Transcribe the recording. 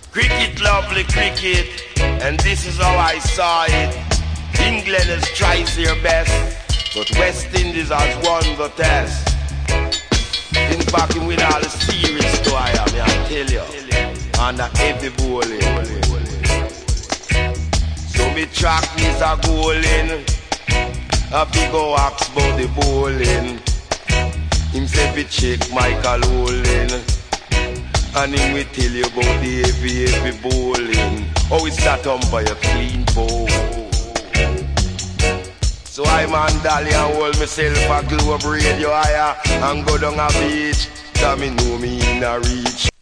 Cricket, lovely cricket, and this is how I saw it. England has tried their best, but West Indies has won the test. In fact, we win all the series, so I tell you, and a heavy bowling. So me track is a goaling, a big o axe about the bowling. Him say fi check Michael Olin, and him will tell you about the heavy bowling. Oh, it's that umpire clean bowl. So I man Dally and hold myself a globe radio higher and go down a beach, so me know me in a reach.